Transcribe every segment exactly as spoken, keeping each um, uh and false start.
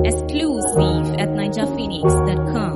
Exclusive at ninja phoenix dot com.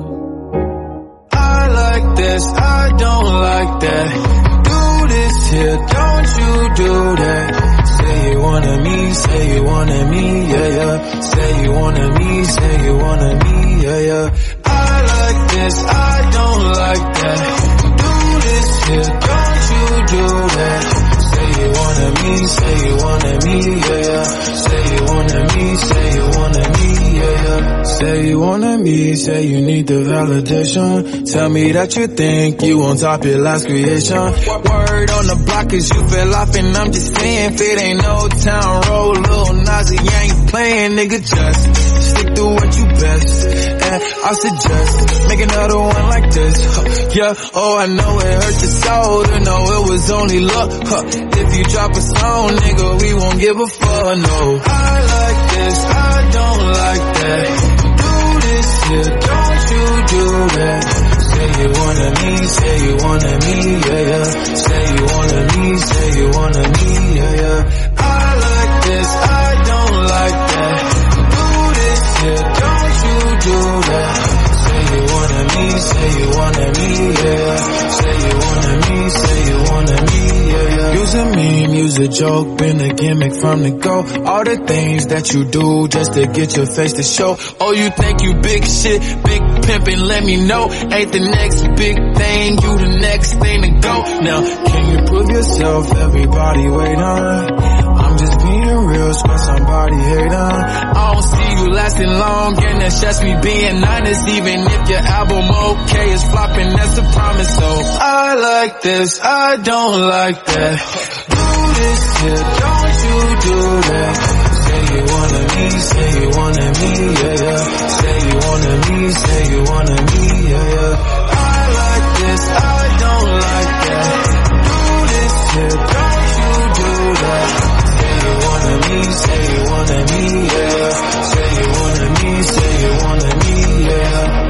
I like this, I don't like that. Do this here, don't you do that. Say you wanted me, say you wanted me, yeah, yeah. Say you wanted me, say you wanted me, yeah, yeah. I like this, I don't like that. Do this here, don't you do that. Say you wanted me, say you wanted me, yeah, yeah. Say you wanted me, say you wanted me, yeah, yeah. Say you wanted me, say you need the validation. Tell me that you think you on top your last creation. Word on the block is you fell off and I'm just saying, if it ain't no town road, Lil Nazi ain't playing, nigga, just stick to what you best. And I suggest make another one like this, huh. Yeah, oh I know it hurt your soul to know it was only luck, huh. If you drop a song, nigga, we won't give a fuck, no. I like this, I don't like that. Do this here, don't you do that. Say you wanted me, say you wanted me, yeah, yeah. Say you wanted me, say you wanted me, yeah, yeah. I like this, I don't like that. Do this here, don't you do that. Say you wanted me, say you wanted me, yeah. Say you wanted me, say you wanted me, yeah, yeah. Use a meme, use a joke, been a gimmick from the go. All the things that you do just to get your face to show. Oh, you think you big shit, big pimpin', let me know. Ain't the next big thing, you the next thing to go. Now, can you prove yourself? Everybody wait on. I'm just being real, swear somebody hate on. I don't see you lasting long, and that's just me being honest. Even if your album okay is flopping, that's a promise. So I like this, I don't like that. Do this here, don't you do that. Say you wanted me, say you wanted me, yeah, yeah. Say you wanted me, say you wanted me, yeah, yeah. I like this, I don't like that. Do this here, don't you do that. Say you wanted me, say you wanted me, yeah. Say you wanted me, say you wanted me, yeah.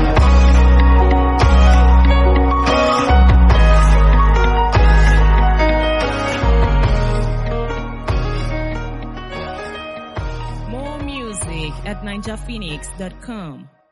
More music at ninja phoenix dot com.